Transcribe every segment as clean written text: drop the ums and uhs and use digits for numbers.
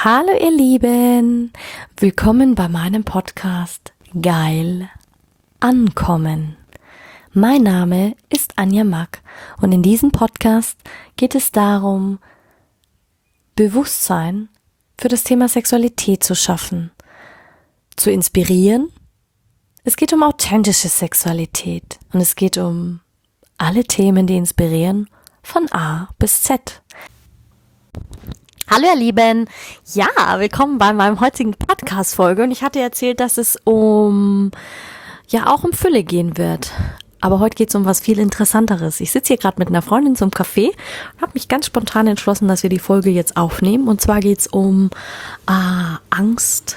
Hallo ihr Lieben, willkommen bei meinem Podcast Geil Ankommen. Mein Name ist Anja Mack und in diesem Podcast geht es darum, Bewusstsein für das Thema Sexualität zu schaffen, zu inspirieren. Es geht um authentische Sexualität und es geht um alle Themen, die inspirieren, von A bis Z. Hallo ihr Lieben, ja, willkommen bei meinem heutigen Podcast-Folge und ich hatte erzählt, dass es auch um Fülle gehen wird. Aber heute geht es um was viel Interessanteres. Ich sitze hier gerade mit einer Freundin zum Café und habe mich ganz spontan entschlossen, dass wir die Folge jetzt aufnehmen. Und zwar geht es um Angst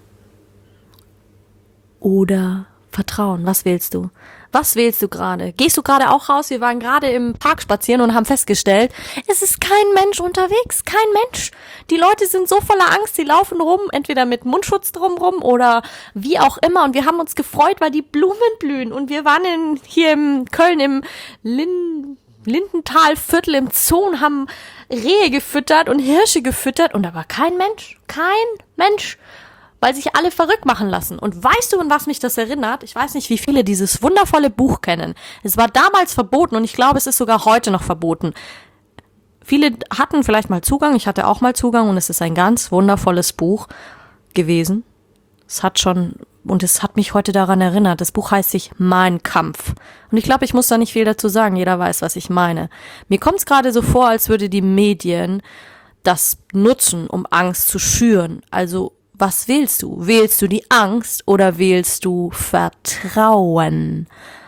oder Vertrauen. Was wählst du? Was wählst du gerade? Gehst du gerade auch raus? Wir waren gerade im Park spazieren und haben festgestellt, es ist kein Mensch unterwegs, kein Mensch. Die Leute sind so voller Angst, sie laufen rum, entweder mit Mundschutz drumrum oder wie auch immer. Und wir haben uns gefreut, weil die Blumen blühen. Und wir waren hier in Köln im Lindentalviertel im Zoo und haben Rehe gefüttert und Hirsche gefüttert. Und da war kein Mensch, weil sich alle verrückt machen lassen. Und weißt du, an was mich das erinnert? Ich weiß nicht, wie viele dieses wundervolle Buch kennen. Es war damals verboten und ich glaube, es ist sogar heute noch verboten. Viele hatten vielleicht mal Zugang, ich hatte auch mal Zugang und es ist ein ganz wundervolles Buch gewesen. Es hat mich heute daran erinnert. Das Buch heißt sich Mein Kampf. Und ich glaube, ich muss da nicht viel dazu sagen. Jeder weiß, was ich meine. Mir kommt es gerade so vor, als würde die Medien das nutzen, um Angst zu schüren. Also was wählst du? Wählst du die Angst oder wählst du Vertrauen?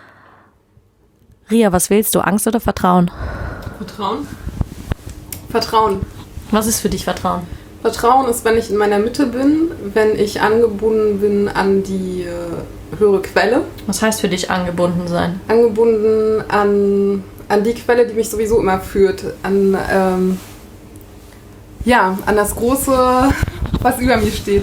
Ria, was wählst du? Angst oder Vertrauen? Vertrauen. Was ist für dich Vertrauen? Vertrauen ist, wenn ich in meiner Mitte bin, wenn ich angebunden bin an die höhere Quelle. Was heißt für dich angebunden sein? Angebunden an die Quelle, die mich sowieso immer führt. An das Große, was über mir steht.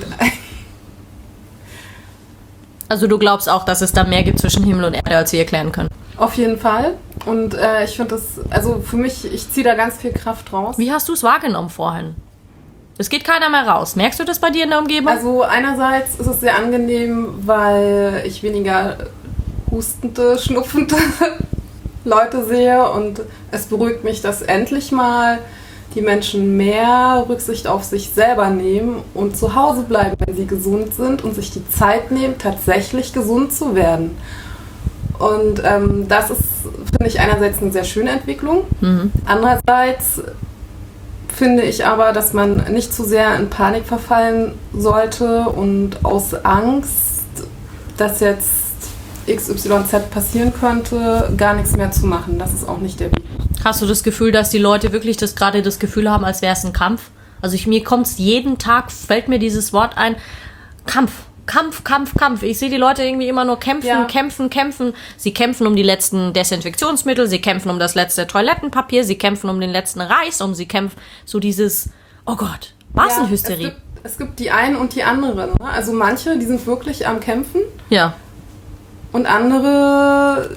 Also du glaubst auch, dass es da mehr gibt zwischen Himmel und Erde, als wir erklären können? Auf jeden Fall. Und ich finde das, also für mich, ich ziehe da ganz viel Kraft raus. Wie hast du es wahrgenommen vorhin? Es geht keiner mehr raus. Merkst du das bei dir in der Umgebung? Also einerseits ist es sehr angenehm, weil ich weniger hustende, schnupfende Leute sehe und es beruhigt mich, dass endlich mal die Menschen mehr Rücksicht auf sich selber nehmen und zu Hause bleiben, wenn sie gesund sind und sich die Zeit nehmen, tatsächlich gesund zu werden. Und das ist, finde ich, einerseits eine sehr schöne Entwicklung. Mhm. Andererseits finde ich aber, dass man nicht zu sehr in Panik verfallen sollte und aus Angst, dass jetzt XYZ passieren könnte, gar nichts mehr zu machen. Das ist auch nicht der Weg. Hast du das Gefühl, dass die Leute wirklich gerade das Gefühl haben, als wäre es ein Kampf? Also mir kommt es jeden Tag, fällt mir dieses Wort ein, Kampf. Ich sehe die Leute irgendwie immer nur kämpfen. Sie kämpfen um die letzten Desinfektionsmittel, sie kämpfen um das letzte Toilettenpapier, sie kämpfen um den letzten Reis, sie kämpfen so dieses, oh Gott, Massenhysterie. Es gibt die einen und die anderen. Ne? Also manche, die sind wirklich am Kämpfen. Ja. Und andere,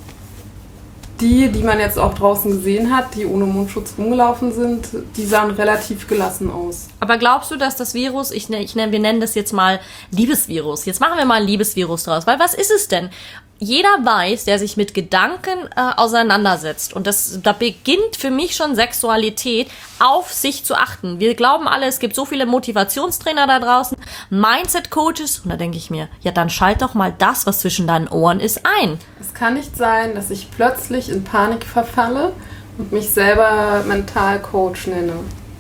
die man jetzt auch draußen gesehen hat, die ohne Mundschutz rumgelaufen sind, die sahen relativ gelassen aus. Aber glaubst du, dass das Virus, wir nennen das jetzt mal Liebesvirus. Jetzt machen wir mal ein Liebesvirus draus. Weil was ist es denn? Jeder weiß, der sich mit Gedanken auseinandersetzt. Und da beginnt für mich schon Sexualität, auf sich zu achten. Wir glauben alle, es gibt so viele Motivationstrainer da draußen, Mindset-Coaches. Und da denke ich mir, ja dann schalt doch mal das, was zwischen deinen Ohren ist, ein. Es kann nicht sein, dass ich plötzlich in Panik verfalle und mich selber Mental-Coach nenne.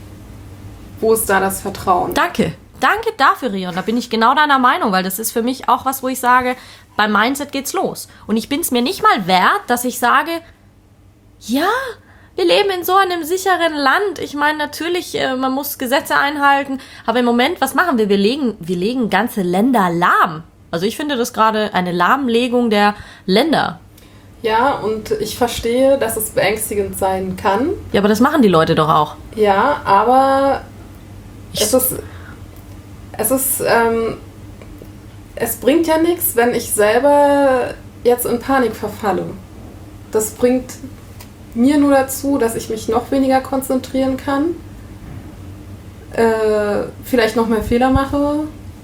Wo ist da das Vertrauen? Danke dafür, Ria. Und da bin ich genau deiner Meinung, weil das ist für mich auch was, wo ich sage, beim Mindset geht's los. Und ich bin es mir nicht mal wert, dass ich sage, ja, wir leben in so einem sicheren Land. Ich meine, natürlich, man muss Gesetze einhalten. Aber im Moment, was machen wir? Wir legen ganze Länder lahm. Also ich finde das gerade eine Lahmlegung der Länder. Ja, und ich verstehe, dass es beängstigend sein kann. Ja, aber das machen die Leute doch auch. Ja, aber es bringt ja nichts, wenn ich selber jetzt in Panik verfalle. Das bringt mir nur dazu, dass ich mich noch weniger konzentrieren kann, vielleicht noch mehr Fehler mache.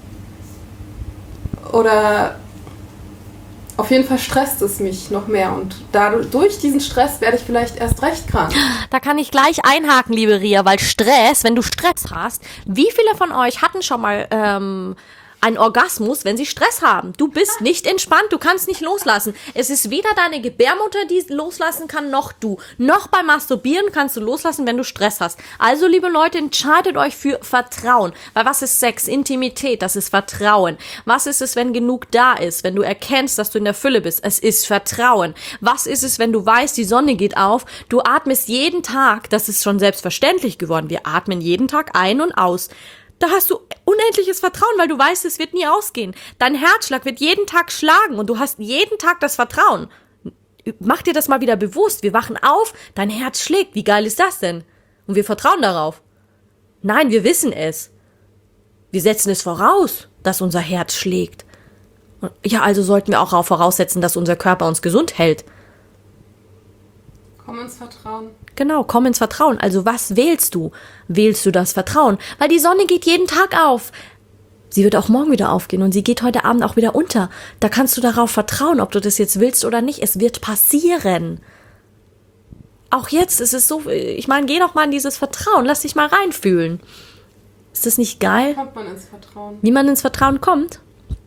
Oder auf jeden Fall stresst es mich noch mehr. Und durch diesen Stress werde ich vielleicht erst recht krank. Da kann ich gleich einhaken, liebe Ria, weil Stress, wenn du Stress hast, wie viele von euch hatten schon mal einen Orgasmus, wenn sie Stress haben? Du bist nicht entspannt, du kannst nicht loslassen. Es ist weder deine Gebärmutter, die loslassen kann, noch du. Noch beim Masturbieren kannst du loslassen, wenn du Stress hast. Also, liebe Leute, entscheidet euch für Vertrauen. Weil was ist Sex? Intimität, das ist Vertrauen. Was ist es, wenn genug da ist? Wenn du erkennst, dass du in der Fülle bist? Es ist Vertrauen. Was ist es, wenn du weißt, die Sonne geht auf? Du atmest jeden Tag, das ist schon selbstverständlich geworden. Wir atmen jeden Tag ein und aus. Da hast du unendliches Vertrauen, weil du weißt, es wird nie ausgehen. Dein Herzschlag wird jeden Tag schlagen und du hast jeden Tag das Vertrauen. Mach dir das mal wieder bewusst. Wir wachen auf, dein Herz schlägt. Wie geil ist das denn? Und wir vertrauen darauf. Nein, wir wissen es. Wir setzen es voraus, dass unser Herz schlägt. Ja, also sollten wir auch voraussetzen, dass unser Körper uns gesund hält. Komm ins Vertrauen. Genau, komm ins Vertrauen. Also was wählst du? Wählst du das Vertrauen? Weil die Sonne geht jeden Tag auf. Sie wird auch morgen wieder aufgehen und sie geht heute Abend auch wieder unter. Da kannst du darauf vertrauen, ob du das jetzt willst oder nicht. Es wird passieren. Auch jetzt ist es so, ich meine, geh doch mal in dieses Vertrauen. Lass dich mal reinfühlen. Ist das nicht geil? Wie kommt man ins Vertrauen? Wie man ins Vertrauen kommt?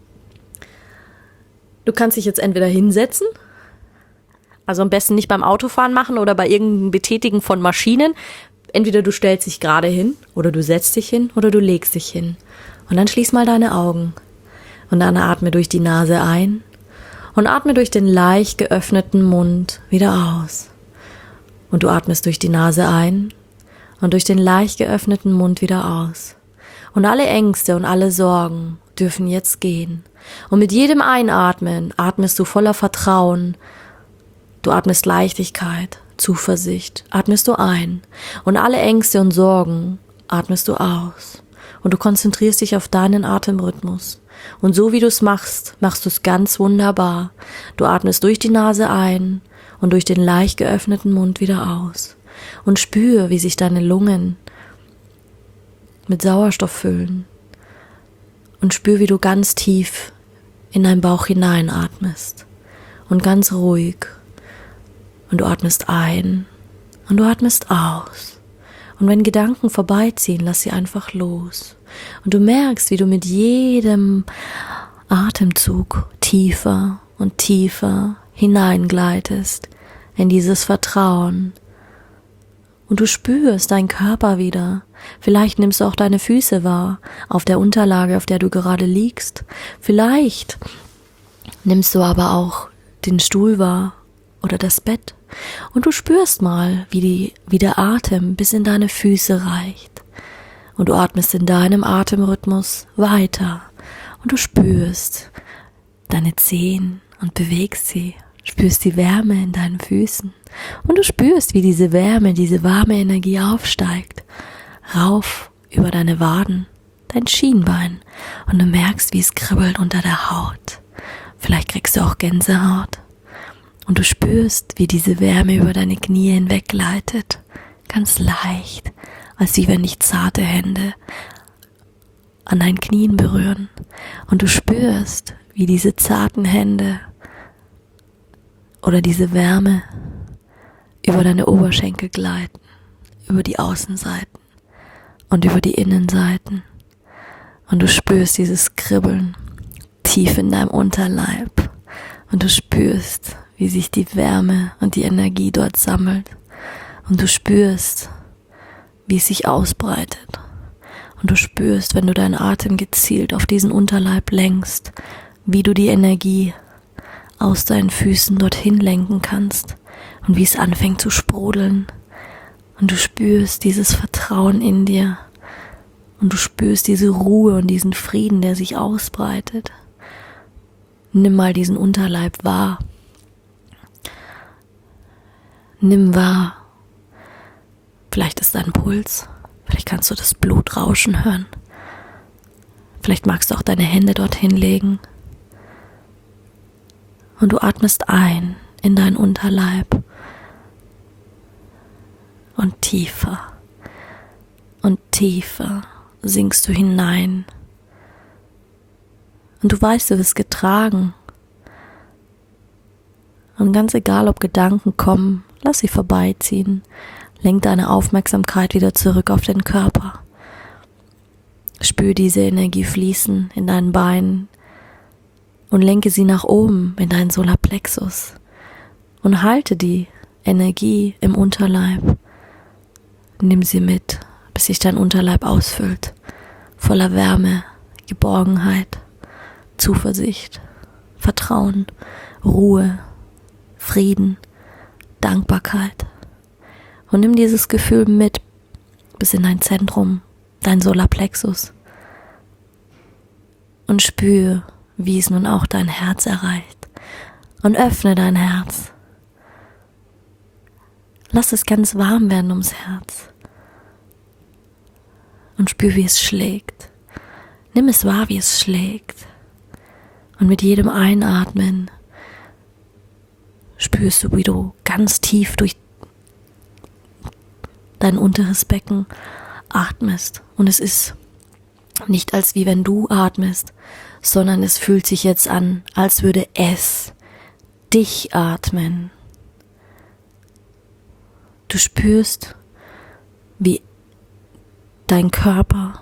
Du kannst dich jetzt entweder hinsetzen, also am besten nicht beim Autofahren machen oder bei irgendeinem Betätigen von Maschinen. Entweder du stellst dich gerade hin oder du setzt dich hin oder du legst dich hin. Und dann schließ mal deine Augen. Und dann atme durch die Nase ein und atme durch den leicht geöffneten Mund wieder aus. Und du atmest durch die Nase ein und durch den leicht geöffneten Mund wieder aus. Und alle Ängste und alle Sorgen dürfen jetzt gehen. Und mit jedem Einatmen atmest du voller Vertrauen. Du atmest Leichtigkeit, Zuversicht, atmest du ein. Und alle Ängste und Sorgen atmest du aus. Und du konzentrierst dich auf deinen Atemrhythmus. Und so wie du es machst, machst du es ganz wunderbar. Du atmest durch die Nase ein und durch den leicht geöffneten Mund wieder aus. Und spür, wie sich deine Lungen mit Sauerstoff füllen. Und spür, wie du ganz tief in deinen Bauch hineinatmest. Und ganz ruhig. Und du atmest ein und du atmest aus. Und wenn Gedanken vorbeiziehen, lass sie einfach los. Und du merkst, wie du mit jedem Atemzug tiefer und tiefer hineingleitest in dieses Vertrauen. Und du spürst deinen Körper wieder. Vielleicht nimmst du auch deine Füße wahr, auf der Unterlage, auf der du gerade liegst. Vielleicht nimmst du aber auch den Stuhl wahr oder das Bett. Und du spürst mal, wie der Atem bis in deine Füße reicht. Und du atmest in deinem Atemrhythmus weiter. Und du spürst deine Zehen und bewegst sie. Spürst die Wärme in deinen Füßen. Und du spürst, wie diese Wärme, diese warme Energie aufsteigt. Rauf über deine Waden, dein Schienbein. Und du merkst, wie es kribbelt unter der Haut. Vielleicht kriegst du auch Gänsehaut. Und du spürst, wie diese Wärme über deine Knie hinweg gleitet. Ganz leicht, als wie wenn dich zarte Hände an deinen Knien berühren. Und du spürst, wie diese zarten Hände oder diese Wärme über deine Oberschenkel gleiten, über die Außenseiten und über die Innenseiten. Und du spürst dieses Kribbeln tief in deinem Unterleib. Und du spürst, wie sich die Wärme und die Energie dort sammelt. Und du spürst, wie es sich ausbreitet. Und du spürst, wenn du deinen Atem gezielt auf diesen Unterleib lenkst, wie du die Energie aus deinen Füßen dorthin lenken kannst und wie es anfängt zu sprudeln. Und du spürst dieses Vertrauen in dir und du spürst diese Ruhe und diesen Frieden, der sich ausbreitet. Nimm mal diesen Unterleib wahr. Nimm wahr. Vielleicht ist dein Puls. Vielleicht kannst du das Blut rauschen hören. Vielleicht magst du auch deine Hände dorthin legen. Und du atmest ein in deinen Unterleib. Und tiefer. und tiefer sinkst du hinein. Und du weißt, du wirst getragen. Und ganz egal, ob Gedanken kommen, lass sie vorbeiziehen. Lenk deine Aufmerksamkeit wieder zurück auf den Körper. Spür diese Energie fließen in deinen Beinen und lenke sie nach oben in deinen Solarplexus. Und halte die Energie im Unterleib. Nimm sie mit, bis sich dein Unterleib ausfüllt, voller Wärme, Geborgenheit, Zuversicht, Vertrauen, Ruhe, Frieden, Dankbarkeit. Und nimm dieses Gefühl mit bis in dein Zentrum, dein Solarplexus. Und spür, wie es nun auch dein Herz erreicht. Und öffne dein Herz. Lass es ganz warm werden ums Herz. Und spür, wie es schlägt. Nimm es wahr, wie es schlägt. Und mit jedem Einatmen spürst du, wie du ganz tief durch dein unteres Becken atmest. Und es ist nicht als wie wenn du atmest, sondern es fühlt sich jetzt an, als würde es dich atmen. Du spürst, wie dein Körper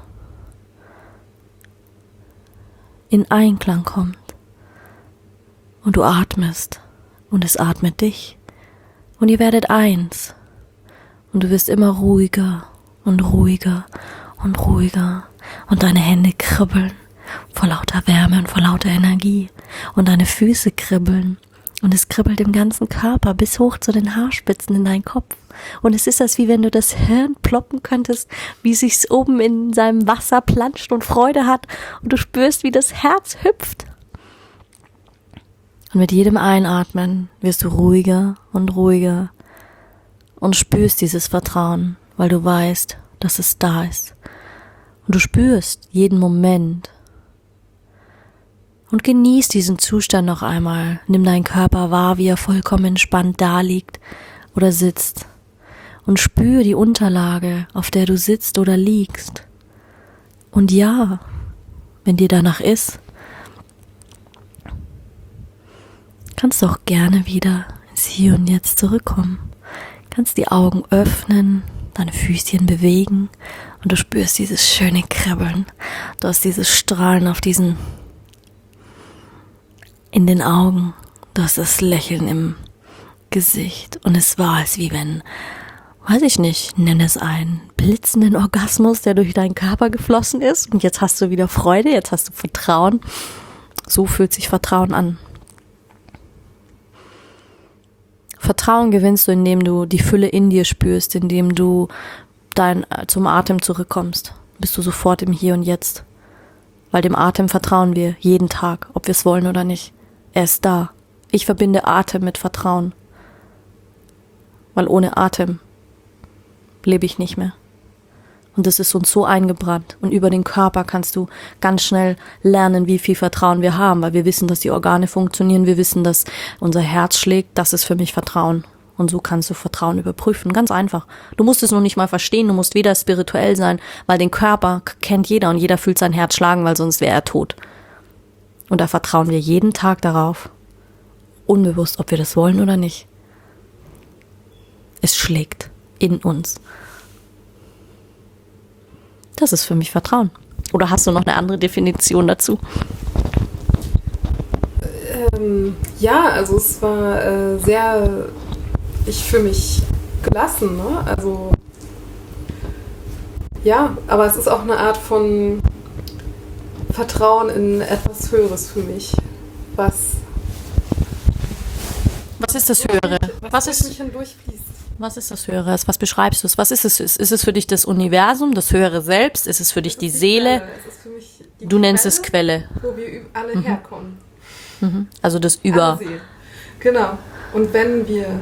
in Einklang kommt. Und du atmest und es atmet dich. Und ihr werdet eins. Und du wirst immer ruhiger und ruhiger und ruhiger. Und deine Hände kribbeln vor lauter Wärme und vor lauter Energie. Und deine Füße kribbeln. Und es kribbelt im ganzen Körper bis hoch zu den Haarspitzen in deinen Kopf. Und es ist das, wie wenn du das Hirn ploppen könntest, wie es sich oben in seinem Wasser planscht und Freude hat. Und du spürst, wie das Herz hüpft. Und mit jedem Einatmen wirst du ruhiger und ruhiger und spürst dieses Vertrauen, weil du weißt, dass es da ist. Und du spürst jeden Moment. Und genieß diesen Zustand noch einmal. Nimm deinen Körper wahr, wie er vollkommen entspannt da liegt oder sitzt. Und spür die Unterlage, auf der du sitzt oder liegst. Und ja, wenn dir danach ist, kannst du auch gerne wieder ins Hier und Jetzt zurückkommen. Kannst die Augen öffnen, deine Füßchen bewegen und du spürst dieses schöne Kribbeln. Du hast dieses Strahlen in den Augen. Du hast das Lächeln im Gesicht. Und es war es wie wenn, weiß ich nicht, nenne es einen blitzenden Orgasmus, der durch deinen Körper geflossen ist. Und jetzt hast du wieder Freude, jetzt hast du Vertrauen. So fühlt sich Vertrauen an. Vertrauen gewinnst du, indem du die Fülle in dir spürst, indem du zum Atem zurückkommst. Bist du sofort im Hier und Jetzt. Weil dem Atem vertrauen wir jeden Tag, ob wir es wollen oder nicht. Er ist da. Ich verbinde Atem mit Vertrauen. Weil ohne Atem lebe ich nicht mehr. Und das ist uns so eingebrannt. Und über den Körper kannst du ganz schnell lernen, wie viel Vertrauen wir haben, weil wir wissen, dass die Organe funktionieren, wir wissen, dass unser Herz schlägt. Das ist für mich Vertrauen. Und so kannst du Vertrauen überprüfen. Ganz einfach. Du musst es noch nicht mal verstehen, du musst weder spirituell sein, weil den Körper kennt jeder und jeder fühlt sein Herz schlagen, weil sonst wäre er tot. Und da vertrauen wir jeden Tag darauf. Unbewusst, ob wir das wollen oder nicht. Es schlägt in uns. Das ist für mich Vertrauen. Oder hast du noch eine andere Definition dazu? Ja, also es war ich fühle mich gelassen, ne? Also ja, aber es ist auch eine Art von Vertrauen in etwas Höheres für mich. Was ist das Höhere? Was mich hindurchfließt. Was ist das Höhere? Was beschreibst du es? Was ist es? Ist es für dich das Universum, das höhere Selbst? Ist es für dich die Seele? Es ist für mich die Du nennst es Quelle. Wo wir alle herkommen. Also das Über. Genau. Und wenn wir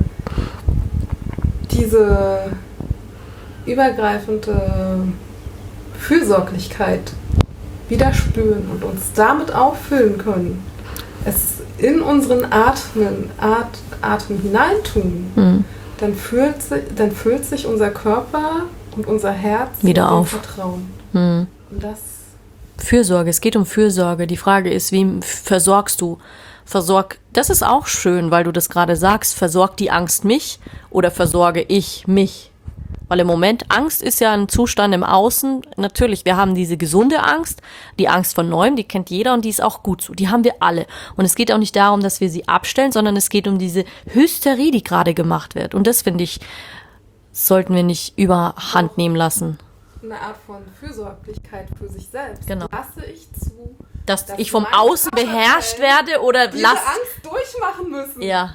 diese übergreifende Fürsorglichkeit wieder spüren und uns damit auffüllen können, es in unseren Atem hineintun, dann fühlt sich unser Körper Und unser Herz wieder auf. Vertrauen. Und das Fürsorge, es geht um Fürsorge. Die Frage ist, wie versorgst du? Das ist auch schön, weil du das gerade sagst, versorgt die Angst mich oder versorge ich mich? Weil im Moment, Angst ist ja ein Zustand im Außen. Natürlich, wir haben diese gesunde Angst, die Angst vor Neuem, die kennt jeder und die ist auch gut so. Die haben wir alle. Und es geht auch nicht darum, dass wir sie abstellen, sondern es geht um diese Hysterie, die gerade gemacht wird. Und das, finde ich, sollten wir nicht überhand nehmen lassen. Eine Art von Fürsorglichkeit für sich selbst. Genau. Lasse ich zu, dass ich vom Außen beherrscht werde oder diese Angst durchmachen müssen. Ja.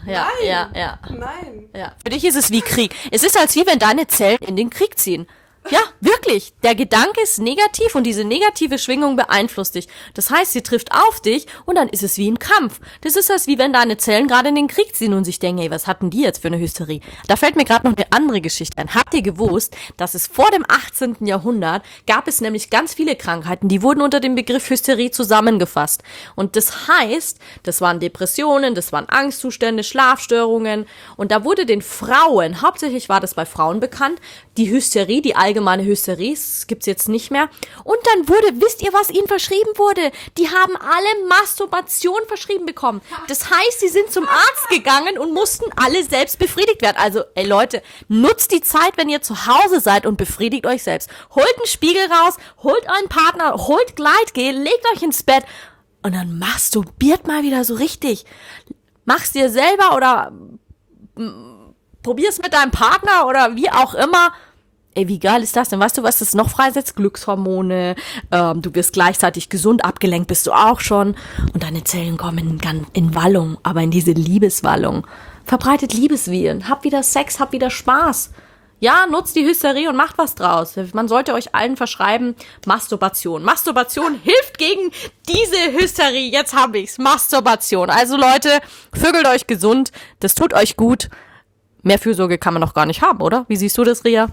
Nein. Ja. Für dich ist es wie Krieg. Es ist, als wie wenn deine Zellen in den Krieg ziehen. Ja, wirklich. Der Gedanke ist negativ und diese negative Schwingung beeinflusst dich. Das heißt, sie trifft auf dich und dann ist es wie ein Kampf. Das ist als wie wenn deine Zellen gerade in den Krieg ziehen und sich denken, ey, was hatten die jetzt für eine Hysterie? Da fällt mir gerade noch eine andere Geschichte ein. Habt ihr gewusst, dass es vor dem 18. Jahrhundert gab es nämlich ganz viele Krankheiten, die wurden unter dem Begriff Hysterie zusammengefasst. Und das heißt, das waren Depressionen, das waren Angstzustände, Schlafstörungen und da wurde den Frauen, hauptsächlich war das bei Frauen bekannt, die Hysterie, die allgemeine Hysterie, das gibt's jetzt nicht mehr. Und dann wisst ihr, was ihnen verschrieben wurde? Die haben alle Masturbation verschrieben bekommen. Das heißt, sie sind zum Arzt gegangen und mussten alle selbst befriedigt werden. Also, ey Leute, nutzt die Zeit, wenn ihr zu Hause seid und befriedigt euch selbst. Holt einen Spiegel raus, holt euren Partner, holt Gleitgel, legt euch ins Bett und dann masturbiert mal wieder so richtig. Mach's dir selber oder probier's mit deinem Partner oder wie auch immer. Ey, wie geil ist das denn? Weißt du, was das noch freisetzt? Glückshormone, du wirst gleichzeitig gesund, abgelenkt bist du auch schon und deine Zellen kommen in Wallung, aber in diese Liebeswallung. Verbreitet Liebesviren, habt wieder Sex, habt wieder Spaß. Ja, nutzt die Hysterie und macht was draus. Man sollte euch allen verschreiben, Masturbation. Masturbation hilft gegen diese Hysterie. Jetzt hab ich's. Masturbation. Also Leute, vögelt euch gesund, das tut euch gut. Mehr Fürsorge kann man doch gar nicht haben, oder? Wie siehst du das, Ria?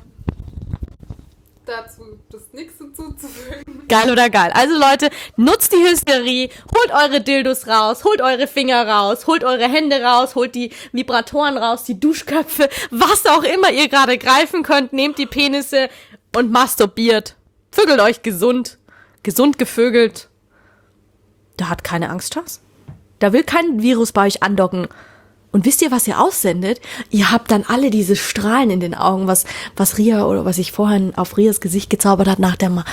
Dazu ist nichts hinzuzufügen. Geil oder geil. Also Leute, nutzt die Hysterie, holt eure Dildos raus, holt eure Finger raus, holt eure Hände raus, holt die Vibratoren raus, die Duschköpfe, was auch immer ihr gerade greifen könnt, nehmt die Penisse und masturbiert. Vögelt euch gesund gevögelt. Da hat keine Angst, Schatz. Da will kein Virus bei euch andocken. Und wisst ihr, was ihr aussendet? Ihr habt dann alle diese Strahlen in den Augen, was Ria oder was ich vorhin auf Rias Gesicht gezaubert hat nach der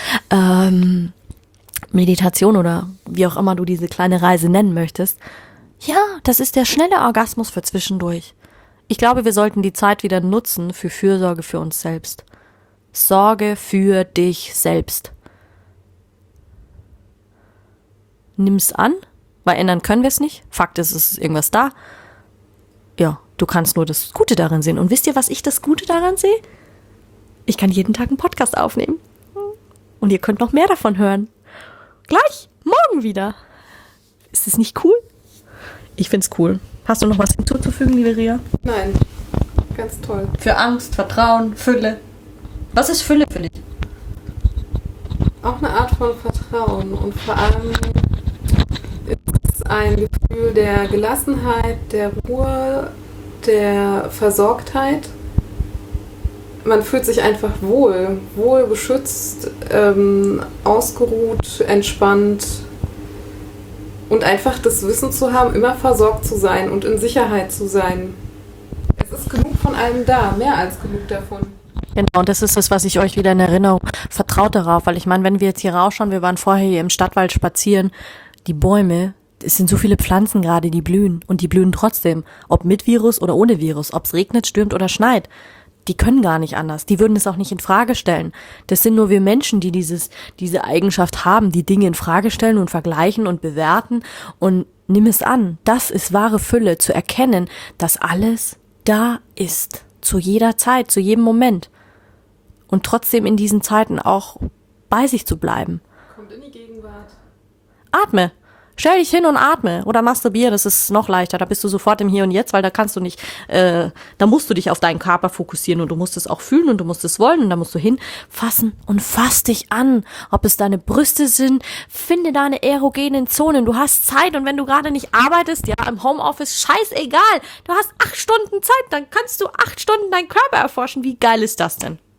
Meditation oder wie auch immer du diese kleine Reise nennen möchtest. Ja, das ist der schnelle Orgasmus für zwischendurch. Ich glaube, wir sollten die Zeit wieder nutzen für Fürsorge für uns selbst. Sorge für dich selbst. Nimm's an, weil ändern können wir es nicht. Fakt ist, es ist irgendwas da. Ja, du kannst nur das Gute darin sehen. Und wisst ihr, was ich das Gute daran sehe? Ich kann jeden Tag einen Podcast aufnehmen. Und ihr könnt noch mehr davon hören. Gleich, morgen wieder. Ist das nicht cool? Ich find's cool. Hast du noch was hinzuzufügen, liebe Ria? Nein, ganz toll. Für Angst, Vertrauen, Fülle. Was ist Fülle für dich? Auch eine Art von Vertrauen und vor allem ist ein Gefühl der Gelassenheit, der Ruhe, der Versorgtheit. Man fühlt sich einfach wohl beschützt, ausgeruht, entspannt und einfach das Wissen zu haben, immer versorgt zu sein und in Sicherheit zu sein. Es ist genug von allem da, mehr als genug davon. Genau, und das ist das, was ich euch wieder in Erinnerung vertraut darauf, weil ich meine, wenn wir jetzt hier rausschauen, wir waren vorher hier im Stadtwald spazieren, die Bäume, es sind so viele Pflanzen gerade, die blühen und die blühen trotzdem, ob mit Virus oder ohne Virus, ob es regnet, stürmt oder schneit. Die können gar nicht anders, die würden es auch nicht in Frage stellen. Das sind nur wir Menschen, die diese Eigenschaft haben, die Dinge in Frage stellen und vergleichen und bewerten und nimm es an, das ist wahre Fülle, zu erkennen, dass alles da ist, zu jeder Zeit, zu jedem Moment. Und trotzdem in diesen Zeiten auch bei sich zu bleiben. Kommt in die Gegenwart. Atme. Stell dich hin und atme. Oder masturbiere, das ist noch leichter. Da bist du sofort im Hier und Jetzt, weil da kannst du nicht, da musst du dich auf deinen Körper fokussieren und du musst es auch fühlen und du musst es wollen und da musst du hinfassen und fass dich an. Ob es deine Brüste sind, finde deine erogenen Zonen. Du hast Zeit und wenn du gerade nicht arbeitest, ja, im Homeoffice, scheißegal. Du hast 8 Stunden Zeit, dann kannst du 8 Stunden deinen Körper erforschen. Wie geil ist das denn?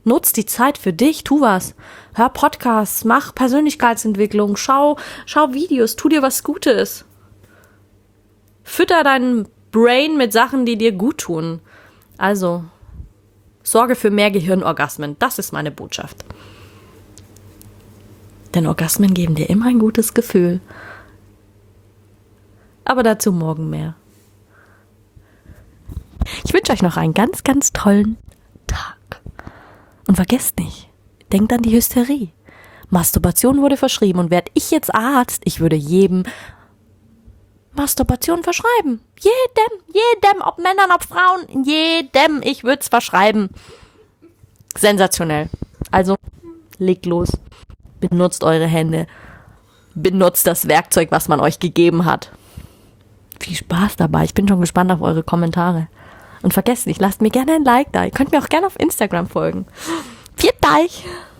Nutz die Zeit für dich, tu was. Hör Podcasts, mach Persönlichkeitsentwicklung, schau Videos, tu dir was Gutes. Fütter deinen Brain mit Sachen, die dir gut tun. Also, sorge für mehr Gehirnorgasmen. Das ist meine Botschaft. Denn Orgasmen geben dir immer ein gutes Gefühl. Aber dazu morgen mehr. Ich wünsche euch noch einen ganz, ganz tollen Tag. Und vergesst nicht, denkt an die Hysterie. Masturbation wurde verschrieben und werde ich jetzt Arzt, ich würde jedem Masturbation verschreiben. Jedem, ob Männern, ob Frauen, jedem, ich würde es verschreiben. Sensationell. Also, legt los. Benutzt eure Hände. Benutzt das Werkzeug, was man euch gegeben hat. Viel Spaß dabei. Ich bin schon gespannt auf eure Kommentare. Und vergesst nicht, lasst mir gerne ein Like da. Ihr könnt mir auch gerne auf Instagram folgen. Viert euch!